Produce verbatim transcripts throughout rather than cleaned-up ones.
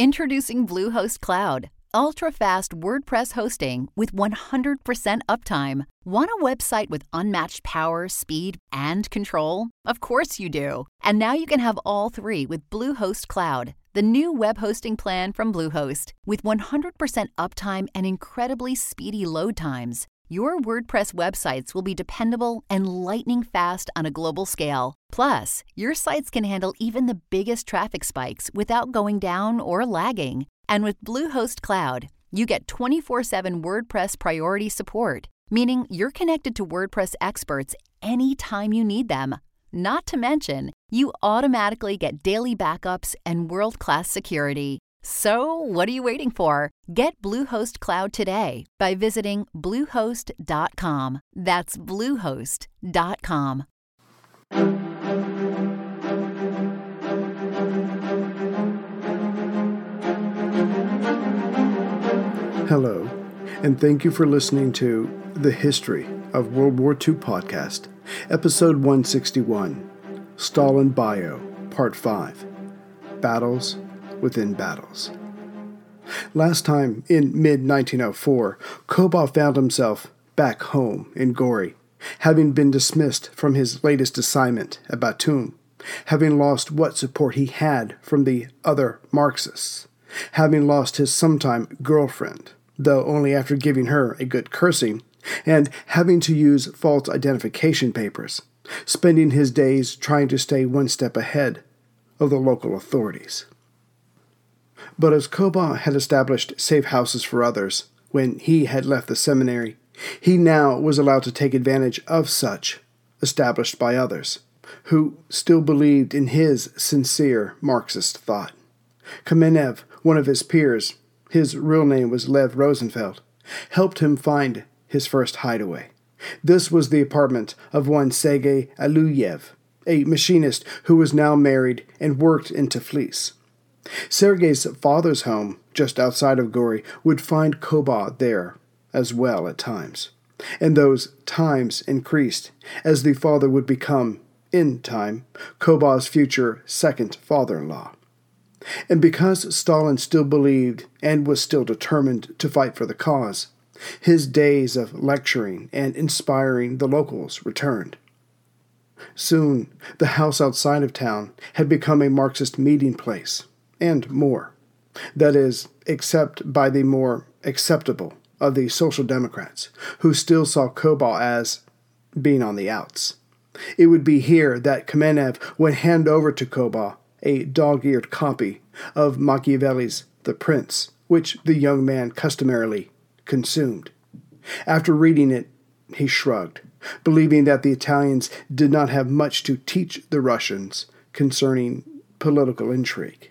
Introducing Bluehost Cloud, ultra-fast WordPress hosting with one hundred percent uptime. Want a website with unmatched power, speed, and control? Of course you do. And now you can have all three with Bluehost Cloud, the new web hosting plan from Bluehost. With one hundred percent uptime and incredibly speedy load times, your WordPress websites will be dependable and lightning fast on a global scale. Plus, your sites can handle even the biggest traffic spikes without going down or lagging. And with Bluehost Cloud, you get twenty-four seven WordPress priority support, meaning you're connected to WordPress experts anytime you need them. Not to mention, you automatically get daily backups and world-class security. So, what are you waiting for? Get Bluehost Cloud today by visiting bluehost dot com. That's bluehost dot com. Hello, and thank you for listening to The History of World War Two podcast, episode one sixty-one, Stalin Bio, part five, Battles Within Battles. Last time, in mid nineteen oh four, Koba found himself back home in Gori, having been dismissed from his latest assignment at Batum, having lost what support he had from the other Marxists, having lost his sometime girlfriend, though only after giving her a good cursing, and having to use false identification papers, spending his days trying to stay one step ahead of the local authorities. But as Koba had established safe houses for others when he had left the seminary, he now was allowed to take advantage of such, established by others, who still believed in his sincere Marxist thought. Kamenev, one of his peers, his real name was Lev Rosenfeld, helped him find his first hideaway. This was the apartment of one Sergei Aluyev, a machinist who was now married and worked in Tiflis. Sergei's father's home, just outside of Gori, would find Koba there as well at times, and those times increased as the father would become, in time, Koba's future second father-in-law. And because Stalin still believed and was still determined to fight for the cause, his days of lecturing and inspiring the locals returned. Soon, the house outside of town had become a Marxist meeting place, and more. That is, except by the more acceptable of the Social Democrats, who still saw Koba as being on the outs. It would be here that Kamenev would hand over to Koba a dog-eared copy of Machiavelli's The Prince, which the young man customarily consumed. After reading it, he shrugged, believing that the Italians did not have much to teach the Russians concerning political intrigue.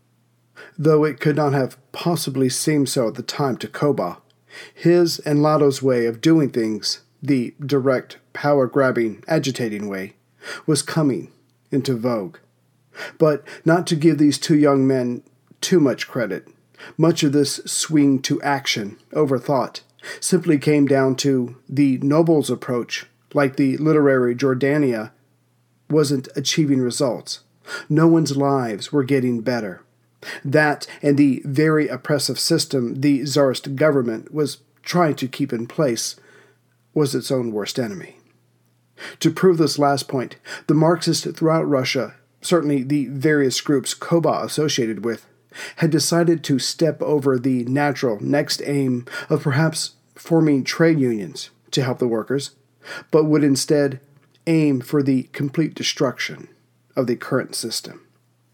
Though it could not have possibly seemed so at the time to Koba, his and Lado's way of doing things, the direct, power-grabbing, agitating way, was coming into vogue. But not to give these two young men too much credit, much of this swing to action over thought simply came down to the nobles' approach, like the literary Jordania, wasn't achieving results. No one's lives were getting better. That and the very oppressive system the Tsarist government was trying to keep in place was its own worst enemy. To prove this last point, the Marxists throughout Russia, certainly the various groups Koba associated with, had decided to step over the natural next aim of perhaps forming trade unions to help the workers, but would instead aim for the complete destruction of the current system.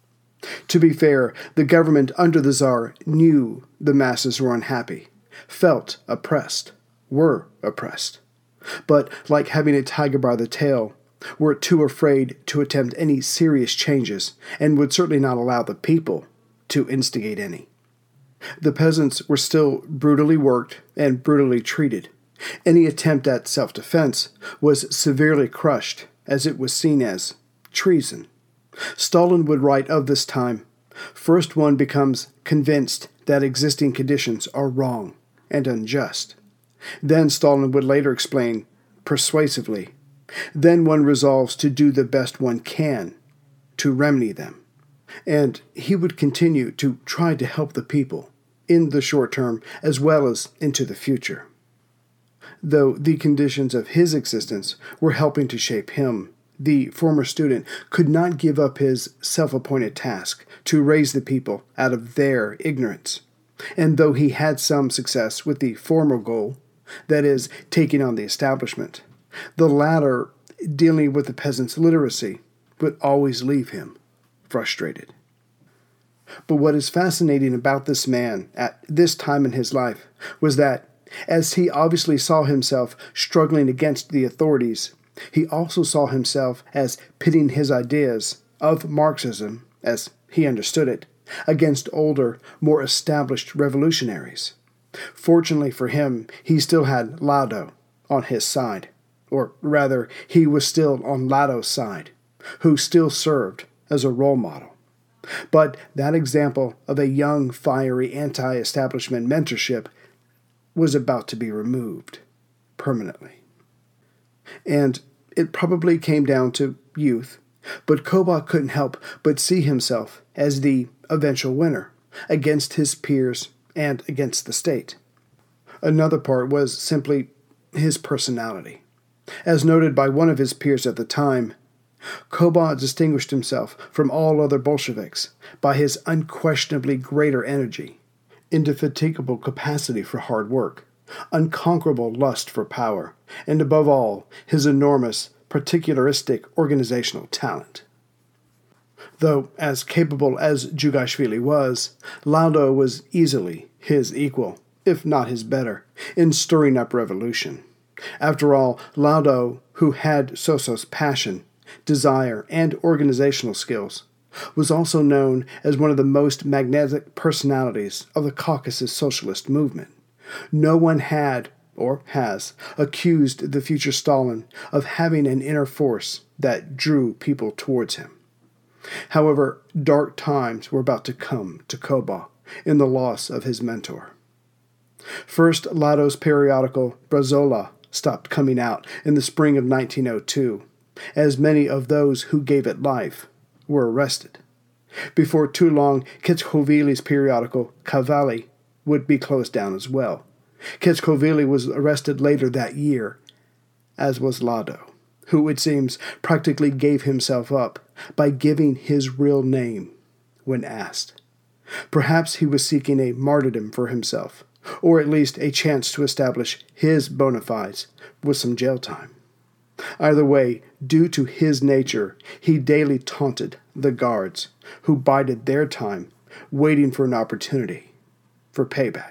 To be fair, the government under the Tsar knew the masses were unhappy, felt oppressed, were oppressed, but, like having a tiger by the tail, were too afraid to attempt any serious changes and would certainly not allow the people to instigate any. The peasants were still brutally worked and brutally treated. Any attempt at self-defense was severely crushed, as it was seen as treason. Stalin would write of this time, "First one becomes convinced that existing conditions are wrong and unjust. Then," Stalin would later explain persuasively, "then one resolves to do the best one can to remedy them." and he would continue to try to help the people in the short term as well as into the future. Though the conditions of his existence were helping to shape him, the former student could not give up his self-appointed task to raise the people out of their ignorance. And though he had some success with the former goal, that is, taking on the establishment, the latter, dealing with the peasants' literacy, would always leave him frustrated. But what is fascinating about this man at this time in his life was that, as he obviously saw himself struggling against the authorities, he also saw himself as pitting his ideas of Marxism, as he understood it, against older, more established revolutionaries. Fortunately for him, he still had Laudo on his side, or rather, he was still on Laudo's side, who still served as a role model. But that example of a young, fiery anti-establishment mentorship was about to be removed permanently. And it probably came down to youth, but Koba couldn't help but see himself as the eventual winner against his peers and against the state. Another part was simply his personality. As noted by one of his peers at the time, Koba distinguished himself from all other Bolsheviks by his unquestionably greater energy, indefatigable capacity for hard work, unconquerable lust for power, and above all, his enormous, particularistic organizational talent. Though as capable as Djugashvili was, Laudo was easily his equal, if not his better, in stirring up revolution. After all, Laudo, who had Soso's passion, desire, and organizational skills, was also known as one of the most magnetic personalities of the Caucasus socialist movement. No one had, or has, accused the future Stalin of having an inner force that drew people towards him. However, dark times were about to come to Koba in the loss of his mentor. First, Laudo's periodical Brazola stopped coming out in the spring of nineteen oh two, as many of those who gave it life were arrested. Before too long, Ketschkovili's periodical Kavali would be closed down as well. Ketschkovili was arrested later that year, as was Laudo, who, it seems, practically gave himself up by giving his real name when asked. Perhaps he was seeking a martyrdom for himself, or at least a chance to establish his bona fides with some jail time. Either way, due to his nature, he daily taunted the guards, who bided their time, waiting for an opportunity for payback.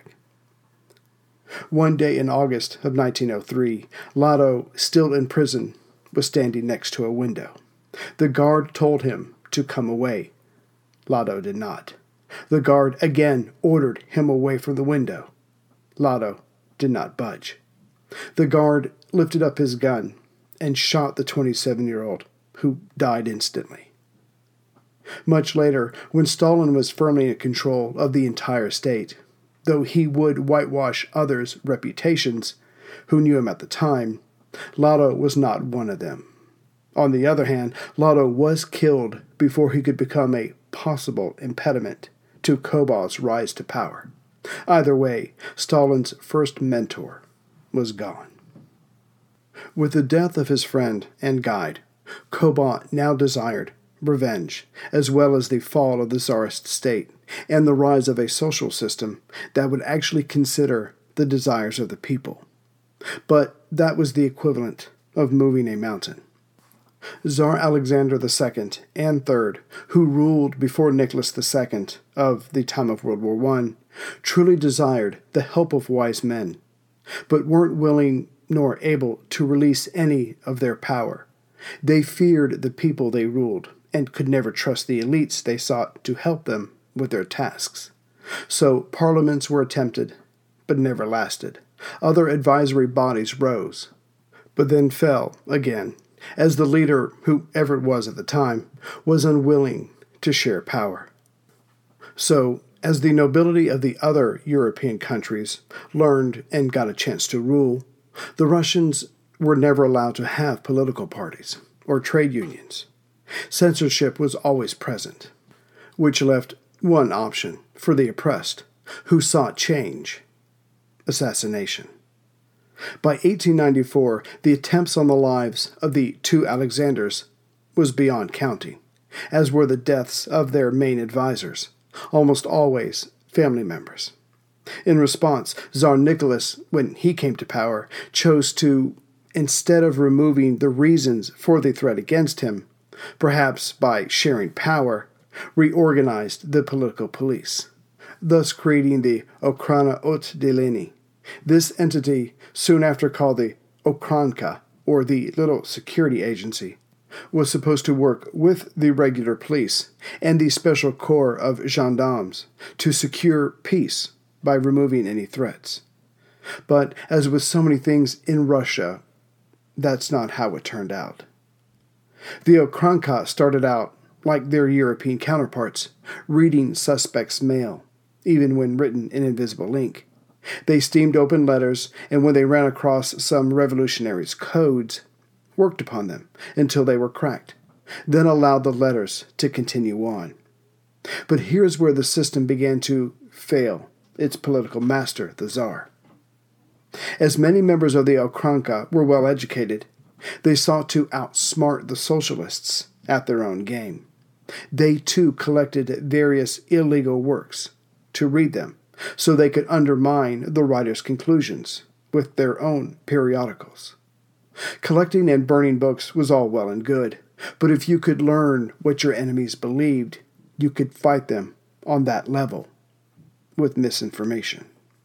One day in August of nineteen oh three, Laudo, still in prison, was standing next to a window. The guard told him to come away. Laudo did not. The guard again ordered him away from the window. Laudo did not budge. The guard lifted up his gun and shot the twenty-seven-year-old, who died instantly. Much later, when Stalin was firmly in control of the entire state, though he would whitewash others' reputations who knew him at the time, Laudo was not one of them. On the other hand, Laudo was killed before he could become a possible impediment to Koba's rise to power. Either way, Stalin's first mentor was gone. With the death of his friend and guide, Koba now desired revenge, as well as the fall of the Tsarist state and the rise of a social system that would actually consider the desires of the people. But that was the equivalent of moving a mountain. Tsar Alexander the Second and Third, who ruled before Nicholas the Second of the time of World War One, truly desired the help of wise men, but weren't willing nor able to release any of their power. They feared the people they ruled and could never trust the elites they sought to help them with their tasks. So parliaments were attempted, but never lasted. Other advisory bodies rose, but then fell again, as the leader, whoever it was at the time, was unwilling to share power. So, as the nobility of the other European countries learned and got a chance to rule, the Russians were never allowed to have political parties or trade unions. Censorship was always present. which left one option for the oppressed who sought change: assassination. By eighteen ninety-four, the attempts on the lives of the two Alexanders was beyond counting, as were the deaths of their main advisors, almost always family members. In response, Tsar Nicholas, when he came to power, chose to, instead of removing the reasons for the threat against him, perhaps by sharing power, reorganized the political police, thus creating the Ochrana Oddělení. This entity, soon after called the Ochranka, or the Little Security Agency, was supposed to work with the regular police and the special corps of gendarmes to secure peace by removing any threats. But as with so many things in Russia, that's not how it turned out. The Ochranka started out, like their European counterparts, reading suspects' mail, even when written in invisible ink. They steamed open letters, and when they ran across some revolutionaries' codes, worked upon them until they were cracked, then allowed the letters to continue on. But here's where the system began to fail its political master, the Tsar. As many members of the Ochranka were well educated, they sought to outsmart the socialists at their own game. They too collected various illegal works to read them, so they could undermine the writer's conclusions with their own periodicals. Collecting and burning books was all well and good, but if you could learn what your enemies believed, you could fight them on that level with misinformation.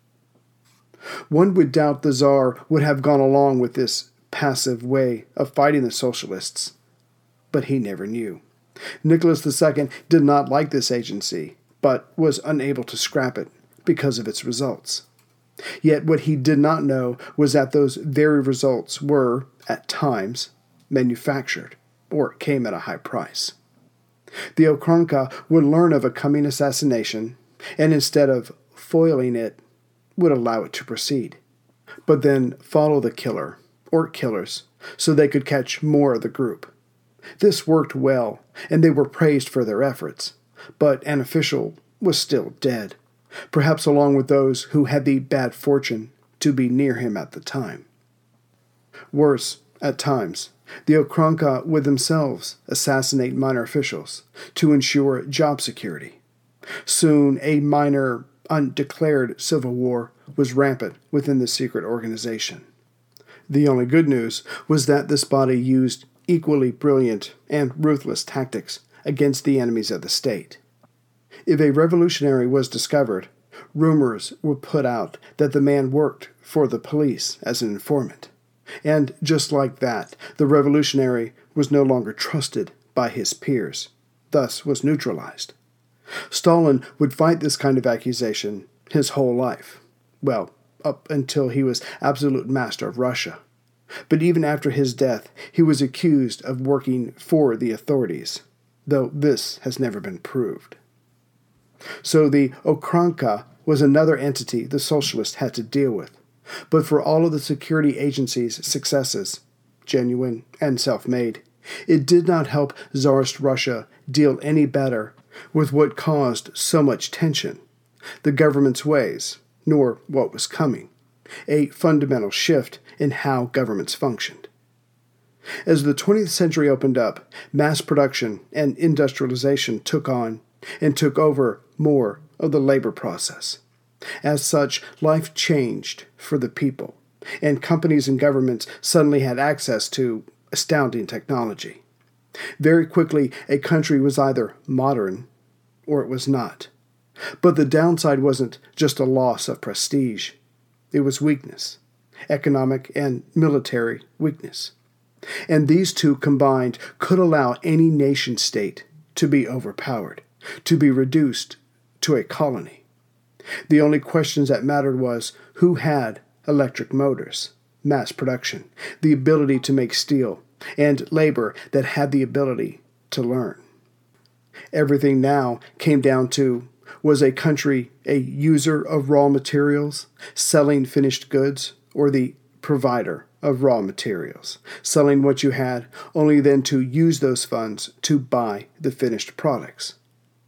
One would doubt the Tsar would have gone along with this passive way of fighting the socialists, but he never knew. Nicholas the Second did not like this agency, but was unable to scrap it because of its results. Yet what he did not know was that those very results were, at times, manufactured or came at a high price. The Ochranka would learn of a coming assassination, and instead of foiling it, would allow it to proceed, but then follow the killer or killers so they could catch more of the group. This worked well, and they were praised for their efforts, but an official was still dead, perhaps along with those who had the bad fortune to be near him at the time. Worse, at times, the Ochranka would themselves assassinate minor officials to ensure job security. Soon, a minor, undeclared civil war was rampant within the secret organization. The only good news was that this body used equally brilliant and ruthless tactics against the enemies of the state. If a revolutionary was discovered, rumors were put out that the man worked for the police as an informant. And just like that, the revolutionary was no longer trusted by his peers, thus was neutralized. Stalin would fight this kind of accusation his whole life, well, up until he was absolute master of Russia. But even after his death, he was accused of working for the authorities, though this has never been proved. So the Ochranka was another entity the socialists had to deal with. But for all of the security agency's successes, genuine and self-made, it did not help Tsarist Russia deal any better with what caused so much tension, the government's ways, nor what was coming, a fundamental shift in how governments functioned. As the twentieth century opened up, mass production and industrialization took on and took over more of the labor process. As such, life changed for the people, and companies and governments suddenly had access to astounding technology. Very quickly, a country was either modern or it was not. But the downside wasn't just a loss of prestige. It was weakness, economic and military weakness. And these two combined could allow any nation-state to be overpowered, to be reduced to a colony. The only questions that mattered was who had electric motors, mass production, the ability to make steel, and labor that had the ability to learn. Everything now came down to, was a country a user of raw materials, selling finished goods, or the provider of raw materials, selling what you had, only then to use those funds to buy the finished products?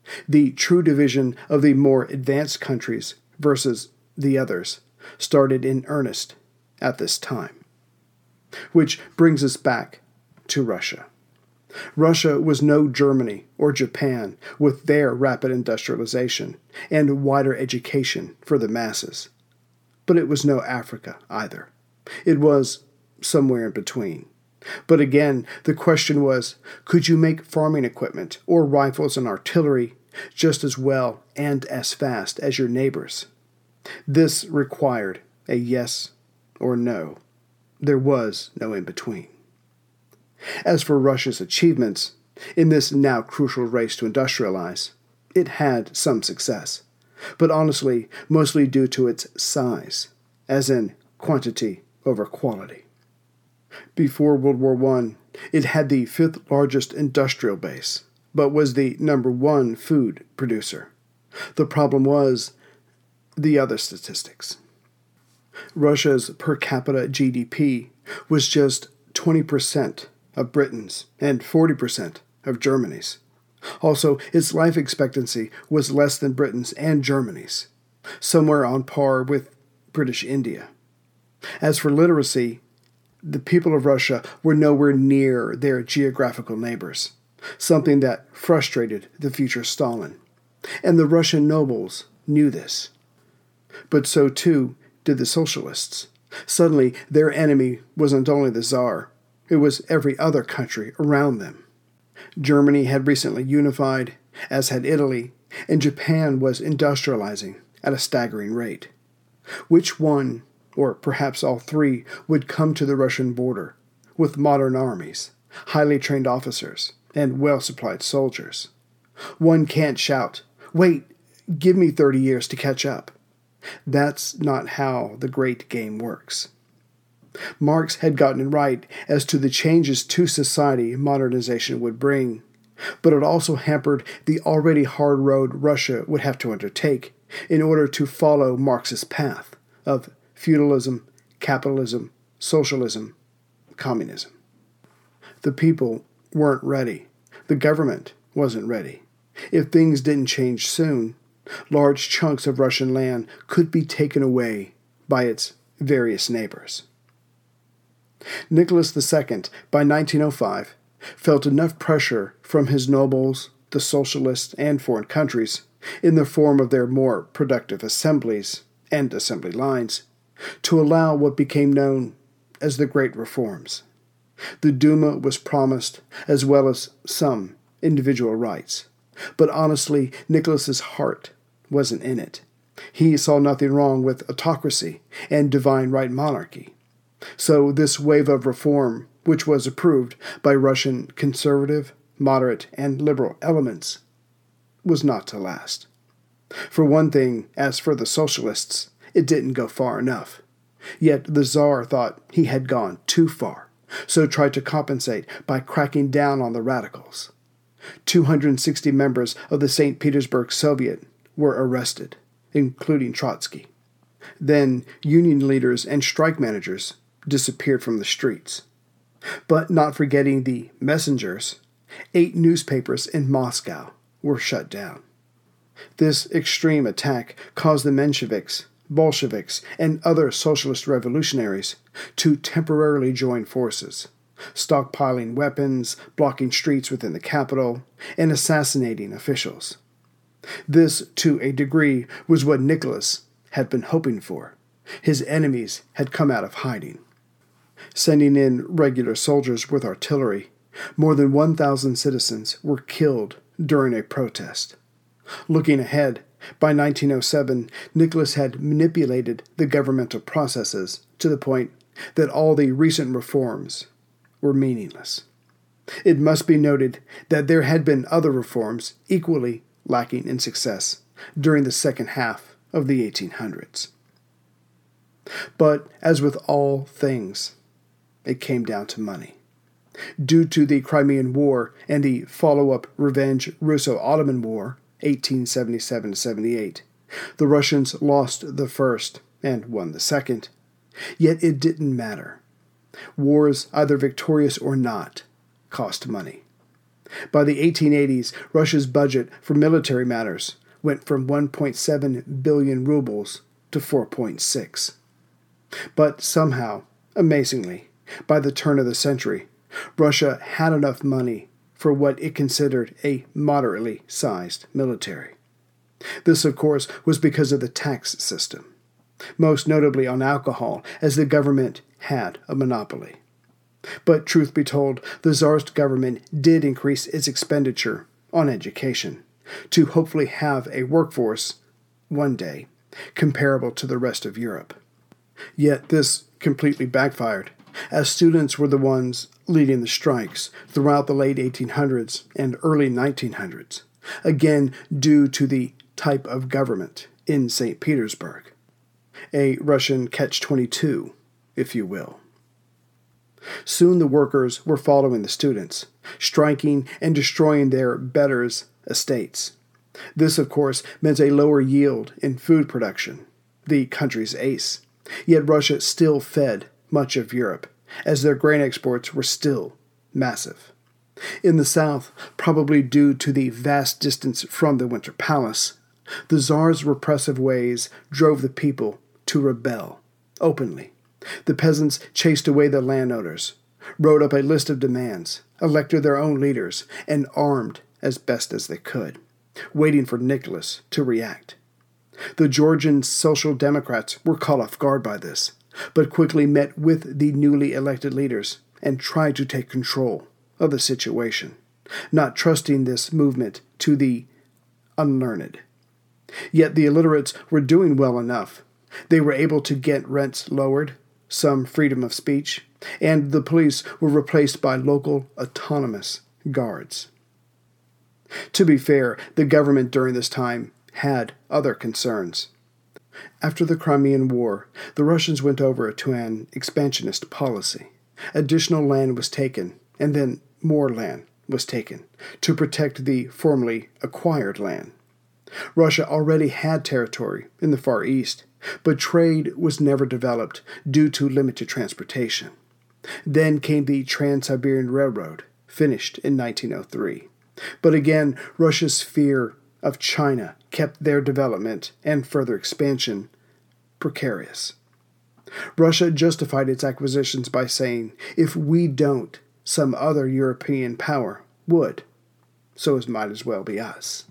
The true division of the more advanced countries versus the others started in earnest at this time. Which brings us back to Russia. Russia was no Germany or Japan with their rapid industrialization and wider education for the masses. But it was no Africa either. It was somewhere in between. But again, the question was, could you make farming equipment or rifles and artillery just as well and as fast as your neighbors? This required a yes or no. There was no in-between. As for Russia's achievements, in this now crucial race to industrialize, it had some success, but honestly, mostly due to its size, as in quantity over quality. Before World War One, it had the fifth largest industrial base, but was the number one food producer. The problem was the other statistics. Russia's per capita G D P was just twenty percent of Britain's and forty percent of Germany's. Also, its life expectancy was less than Britain's and Germany's, somewhere on par with British India. As for literacy, the people of Russia were nowhere near their geographical neighbors, something that frustrated the future Stalin. And the Russian nobles knew this. But so too did the socialists. Suddenly, their enemy wasn't only the Tsar, it was every other country around them. Germany had recently unified, as had Italy, and Japan was industrializing at a staggering rate. Which one, or perhaps all three, would come to the Russian border with modern armies, highly trained officers, and well-supplied soldiers? One can't shout, "Wait, give me thirty years to catch up." That's not how the great game works. Marx had gotten it right as to the changes to society modernization would bring, but it also hampered the already hard road Russia would have to undertake in order to follow Marx's path of feudalism, capitalism, socialism, communism. The people weren't ready. The government wasn't ready. If things didn't change soon, large chunks of Russian land could be taken away by its various neighbors. Nicholas the Second, by nineteen oh five, felt enough pressure from his nobles, the socialists, and foreign countries, in the form of their more productive assemblies and assembly lines, to allow what became known as the Great Reforms. The Duma was promised, as well as some individual rights. But honestly, Nicholas's heart wasn't in it. He saw nothing wrong with autocracy and divine right monarchy. So this wave of reform, which was approved by Russian conservative, moderate, and liberal elements, was not to last. For one thing, as for the socialists, it didn't go far enough. Yet the Tsar thought he had gone too far, so tried to compensate by cracking down on the radicals. two hundred sixty members of the Saint Petersburg Soviet were arrested, including Trotsky. Then union leaders and strike managers disappeared from the streets. But not forgetting the messengers, eight newspapers in Moscow were shut down. This extreme attack caused the Mensheviks, Bolsheviks, and other socialist revolutionaries to temporarily join forces, stockpiling weapons, blocking streets within the capital, and assassinating officials. This, to a degree, was what Nicholas had been hoping for. His enemies had come out of hiding. Sending in regular soldiers with artillery, more than one thousand citizens were killed during a protest. Looking ahead, by nineteen oh seven, Nicholas had manipulated the governmental processes to the point that all the recent reforms were meaningless. It must be noted that there had been other reforms equally lacking in success during the second half of the eighteen hundreds. But as with all things, it came down to money. Due to the Crimean War and the follow-up Revenge Russo-Ottoman War, eighteen seventy-seven to seventy-eight, the Russians lost the first and won the second. Yet it didn't matter. Wars, either victorious or not, cost money. By the eighteen eighties, Russia's budget for military matters went from one point seven billion rubles to four point six. But somehow, amazingly, by the turn of the century, Russia had enough money for what it considered a moderately sized military. This, of course, was because of the tax system, most notably on alcohol, as the government had a monopoly. But truth be told, the Tsarist government did increase its expenditure on education to hopefully have a workforce, one day, comparable to the rest of Europe. Yet this completely backfired, as students were the ones leading the strikes throughout the late eighteen hundreds and early nineteen hundreds, again due to the type of government in Saint Petersburg, a Russian catch twenty-two, if you will. Soon the workers were following the students, striking and destroying their betters' estates. This, of course, meant a lower yield in food production, the country's ace. Yet Russia still fed much of Europe, as their grain exports were still massive. In the south, probably due to the vast distance from the Winter Palace, the Tsar's repressive ways drove the people to rebel openly. The peasants chased away the landowners, wrote up a list of demands, elected their own leaders, and armed as best as they could, waiting for Nicholas to react. The Georgian Social Democrats were caught off guard by this, but quickly met with the newly elected leaders and tried to take control of the situation, not trusting this movement to the unlearned. Yet the illiterates were doing well enough. They were able to get rents lowered, some freedom of speech, and the police were replaced by local autonomous guards. To be fair, the government during this time had other concerns. After the Crimean War, the Russians went over to an expansionist policy. Additional land was taken, and then more land was taken, to protect the formerly acquired land. Russia already had territory in the Far East, but trade was never developed due to limited transportation. Then came the Trans-Siberian Railroad, finished in nineteen oh three. But again, Russia's fear of China kept their development and further expansion precarious. Russia justified its acquisitions by saying, if we don't, some other European power would, so it might as well be us.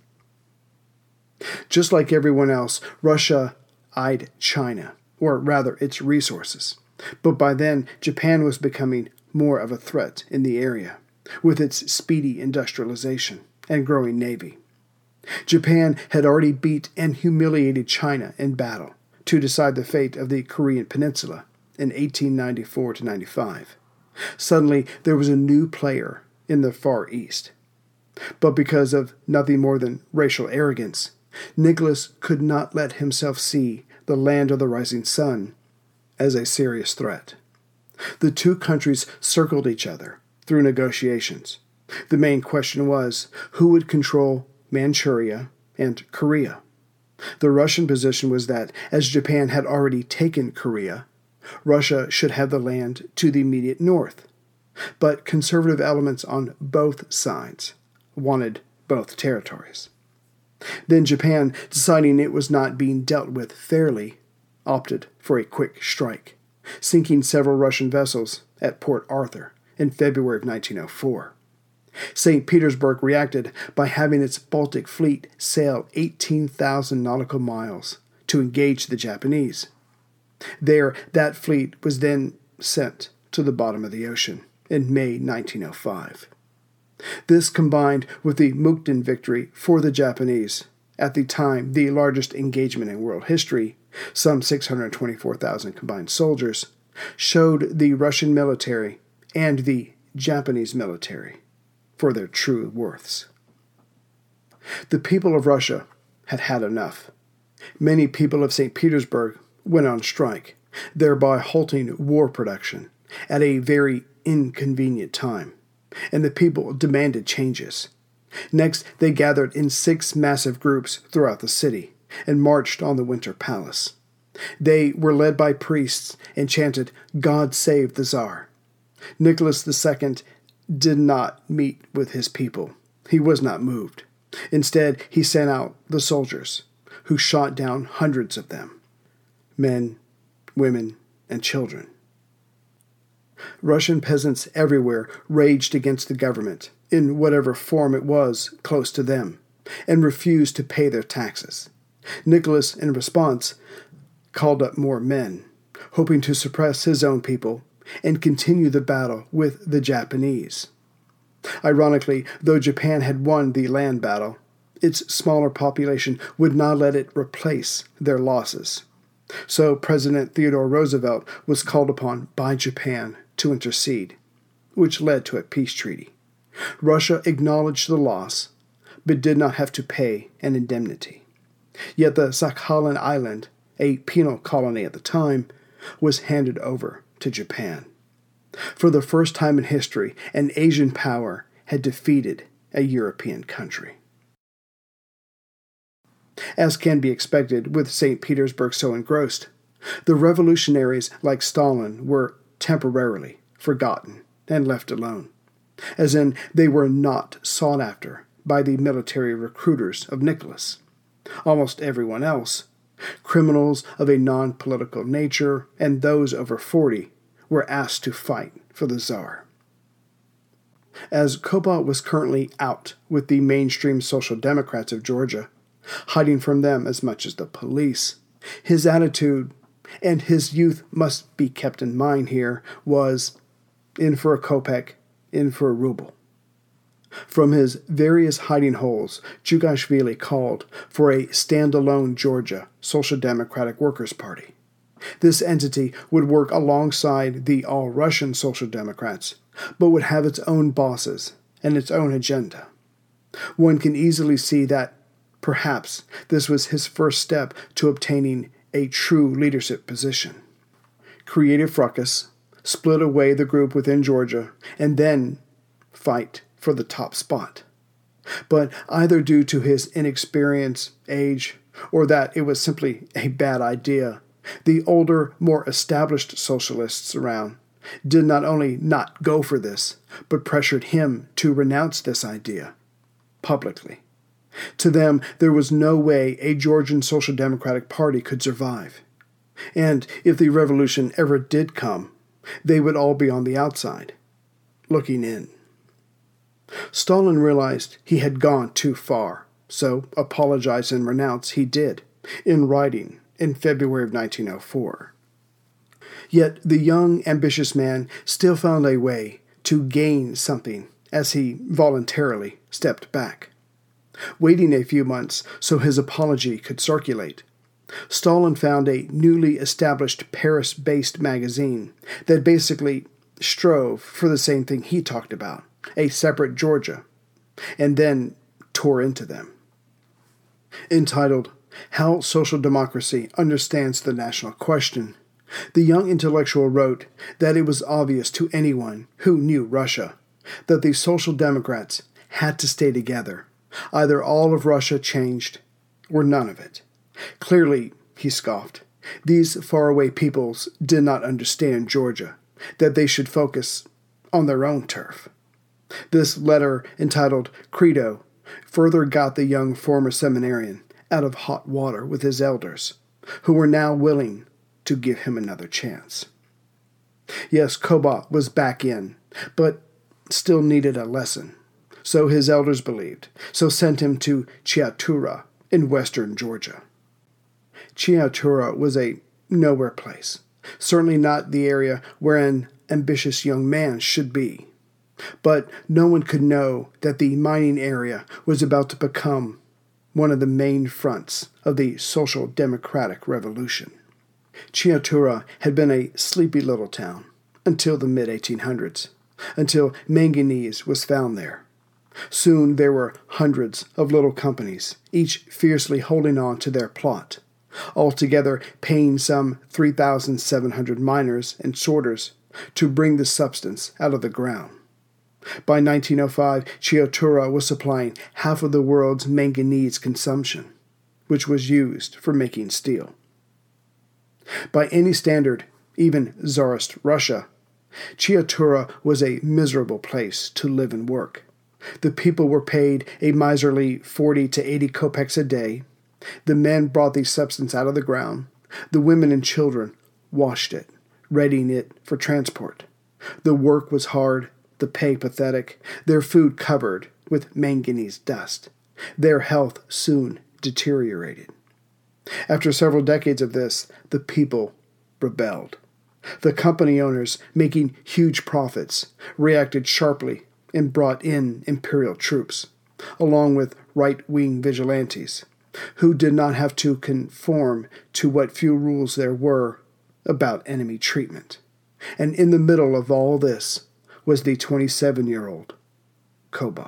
Just like everyone else, Russia eyed China, or rather its resources. But by then, Japan was becoming more of a threat in the area, with its speedy industrialization and growing navy. Japan had already beat and humiliated China in battle to decide the fate of the Korean Peninsula in eighteen ninety-four to ninety-five. Suddenly, there was a new player in the Far East. But because of nothing more than racial arrogance, Nicholas could not let himself see the land of the rising sun as a serious threat. The two countries circled each other through negotiations. The main question was, who would control Manchuria and Korea? The Russian position was that, as Japan had already taken Korea, Russia should have the land to the immediate north. But conservative elements on both sides wanted both territories. Then Japan, deciding it was not being dealt with fairly, opted for a quick strike, sinking several Russian vessels at Port Arthur in February of nineteen oh four. Saint Petersburg reacted by having its Baltic fleet sail eighteen thousand nautical miles to engage the Japanese. There, that fleet was then sent to the bottom of the ocean in May nineteen oh five. This combined with the Mukden victory for the Japanese, at the time the largest engagement in world history, some six hundred twenty-four thousand combined soldiers, showed the Russian military and the Japanese military for their true worths. The people of Russia had had enough. Many people of Saint Petersburg went on strike, thereby halting war production at a very inconvenient time, and the people demanded changes. Next, they gathered in six massive groups throughout the city and marched on the Winter Palace. They were led by priests and chanted, "God save the Tsar." Nicholas the Second did not meet with his people. He was not moved. Instead, he sent out the soldiers, who shot down hundreds of them, men, women, and children. Russian peasants everywhere raged against the government, in whatever form it was close to them, and refused to pay their taxes. Nicholas, in response, called up more men, hoping to suppress his own people and continue the battle with the Japanese. Ironically, though Japan had won the land battle, its smaller population would not let it replace their losses. So President Theodore Roosevelt was called upon by Japan to intercede, which led to a peace treaty. Russia acknowledged the loss, but did not have to pay an indemnity. Yet the Sakhalin Island, a penal colony at the time, was handed over to Japan. For the first time in history, an Asian power had defeated a European country. As can be expected with Saint Petersburg so engrossed, the revolutionaries like Stalin were temporarily forgotten and left alone, as in they were not sought after by the military recruiters of Nicholas. Almost everyone else, criminals of a non-political nature and those over forty, were asked to fight for the Tsar. As Koba was currently out with the mainstream Social Democrats of Georgia, hiding from them as much as the police, his attitude, and his youth must be kept in mind here, was in for a kopeck, in for a ruble. From his various hiding holes, Djougashvili called for a standalone Georgia Social Democratic Workers' Party. This entity would work alongside the all-Russian Social Democrats, but would have its own bosses and its own agenda. One can easily see that perhaps this was his first step to obtaining a true leadership position. Create a fracas, split away the group within Georgia, and then fight for the top spot. But either due to his inexperience, age, or that it was simply a bad idea, the older, more established socialists around did not only not go for this, but pressured him to renounce this idea publicly. To them, there was no way a Georgian Social Democratic Party could survive. And if the revolution ever did come, they would all be on the outside, looking in. Stalin realized he had gone too far, so apologize and renounce he did, in writing in February of nineteen oh four. Yet the young, ambitious man still found a way to gain something as he voluntarily stepped back. Waiting a few months so his apology could circulate, Stalin found a newly established Paris-based magazine that basically strove for the same thing he talked about, a separate Georgia, and then tore into them. Entitled, How Social Democracy Understands the National Question, the young intellectual wrote that it was obvious to anyone who knew Russia that the Social Democrats had to stay together. Either all of Russia changed, or none of it. Clearly, he scoffed, these faraway peoples did not understand Georgia, that they should focus on their own turf. This letter, entitled Credo, further got the young former seminarian out of hot water with his elders, who were now willing to give him another chance. Yes, Koba was back in, but still needed a lesson. So his elders believed, so sent him to Chiatura in western Georgia. Chiatura was a nowhere place, certainly not the area where an ambitious young man should be. But no one could know that the mining area was about to become one of the main fronts of the Social Democratic Revolution. Chiatura had been a sleepy little town until the mid eighteen hundreds, until manganese was found there. Soon there were hundreds of little companies, each fiercely holding on to their plot, altogether paying some three thousand seven hundred miners and sorters to bring the substance out of the ground. By nineteen oh five, Chiatura was supplying half of the world's manganese consumption, which was used for making steel. By any standard, even Tsarist Russia, Chitauri was a miserable place to live and work. The people were paid a miserly forty to eighty kopecks a day. The men brought the substance out of the ground. The women and children washed it, readying it for transport. The work was hard, the pay pathetic, their food covered with manganese dust. Their health soon deteriorated. After several decades of this, the people rebelled. The company owners, making huge profits, reacted sharply and brought in imperial troops, along with right-wing vigilantes, who did not have to conform to what few rules there were about enemy treatment. And in the middle of all this was the twenty-seven-year-old Koba.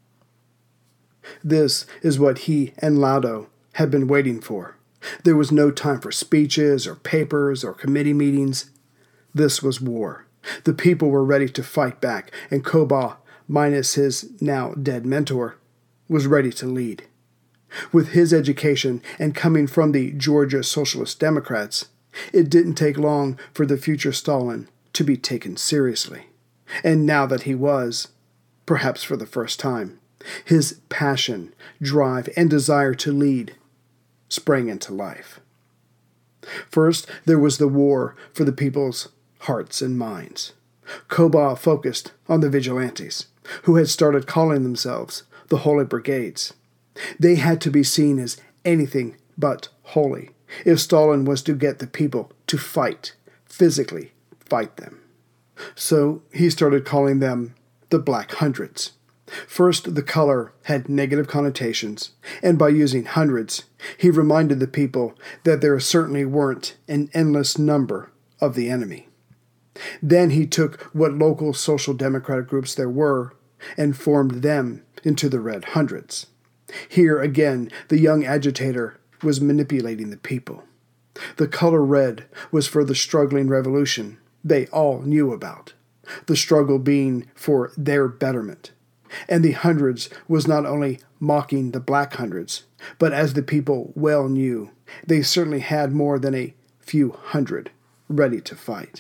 This is what he and Lado had been waiting for. There was no time for speeches or papers or committee meetings. This was war. The people were ready to fight back, and Koba, minus his now dead mentor, was ready to lead. With his education and coming from the Georgia Socialist Democrats, it didn't take long for the future Stalin to be taken seriously. And now that he was, perhaps for the first time, his passion, drive, and desire to lead sprang into life. First, there was the war for the people's hearts and minds. Koba focused on the vigilantes, who had started calling themselves the Holy Brigades. They had to be seen as anything but holy if Stalin was to get the people to fight, physically fight them. So he started calling them the Black Hundreds. First, the color had negative connotations, and by using hundreds, he reminded the people that there certainly weren't an endless number of the enemy. Then he took what local social democratic groups there were and formed them into the Red Hundreds. Here again, the young agitator was manipulating the people. The color red was for the struggling revolution they all knew about, the struggle being for their betterment. And the hundreds was not only mocking the Black Hundreds, but as the people well knew, they certainly had more than a few hundred ready to fight.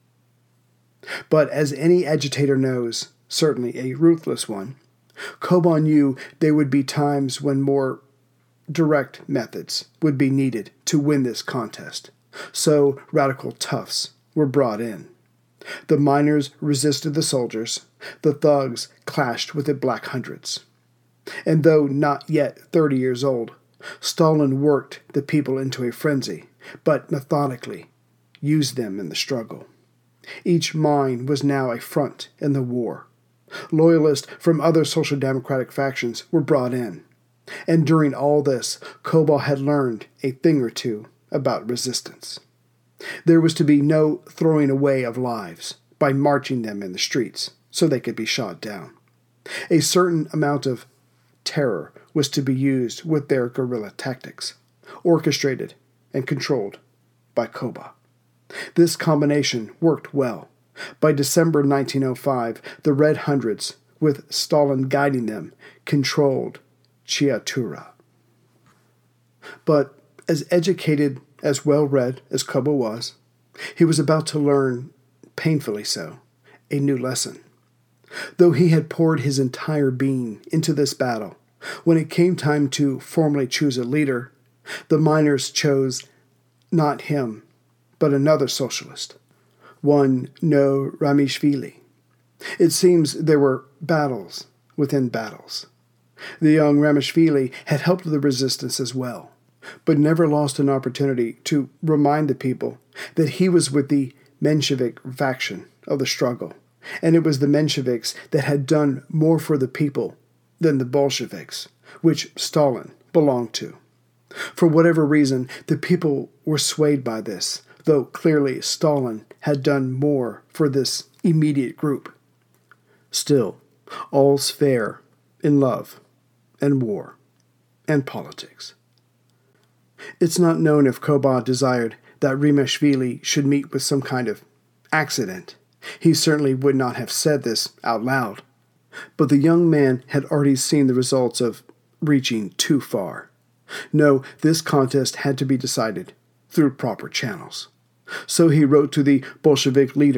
But as any agitator knows, certainly a ruthless one, Koba knew there would be times when more direct methods would be needed to win this contest. So radical toughs were brought in. The miners resisted the soldiers. The thugs clashed with the Black Hundreds. And though not yet thirty years old, Stalin worked the people into a frenzy, but methodically used them in the struggle. Each mine was now a front in the war. Loyalists from other social democratic factions were brought in. And during all this, Koba had learned a thing or two about resistance. There was to be no throwing away of lives by marching them in the streets so they could be shot down. A certain amount of terror was to be used with their guerrilla tactics, orchestrated and controlled by Koba. This combination worked well. By December nineteen oh five, the Red Hundreds, with Stalin guiding them, controlled Chitauri. But as educated, as well-read as Koba was, he was about to learn, painfully so, a new lesson. Though he had poured his entire being into this battle, when it came time to formally choose a leader, the miners chose not him, but another socialist, one No Ramishvili. It seems there were battles within battles. The young Ramishvili had helped the resistance as well, but never lost an opportunity to remind the people that he was with the Menshevik faction of the struggle, and it was the Mensheviks that had done more for the people than the Bolsheviks, which Stalin belonged to. For whatever reason, the people were swayed by this, though clearly Stalin had done more for this immediate group. Still, all's fair in love and war and politics. It's not known if Koba desired that Rimashvili should meet with some kind of accident. He certainly would not have said this out loud. But the young man had already seen the results of reaching too far. No, this contest had to be decided through proper channels. So he wrote to the Bolshevik leader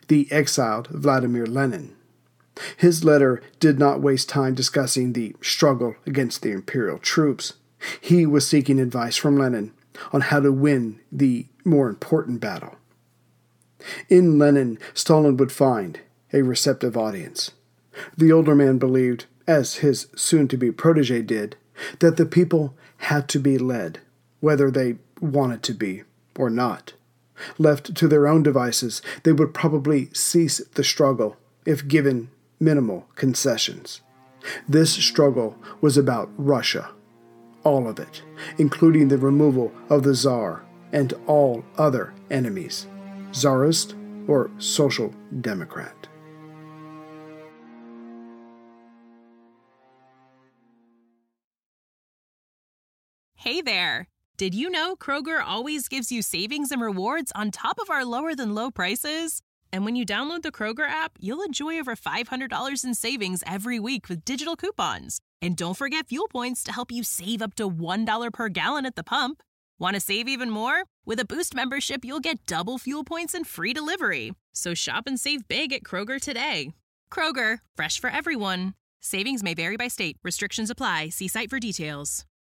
the exiled Vladimir Lenin. His letter did not waste time discussing the struggle against the imperial troops. He was seeking advice from Lenin on how to win the more important battle. In Lenin, Stalin would find a receptive audience. The older man believed, as his soon-to-be protege did, that the people had to be led, whether they wanted to be or not. Left to their own devices, they would probably cease the struggle if given minimal concessions. This struggle was about Russia, all of it, including the removal of the Tsar and all other enemies, Tsarist or Social Democrat. Hey there! Did you know Kroger always gives you savings and rewards on top of our lower-than-low prices? And when you download the Kroger app, you'll enjoy over five hundred dollars in savings every week with digital coupons. And don't forget fuel points to help you save up to one dollar per gallon at the pump. Want to save even more? With a Boost membership, you'll get double fuel points and free delivery. So shop and save big at Kroger today. Kroger, fresh for everyone. Savings may vary by state. Restrictions apply. See site for details.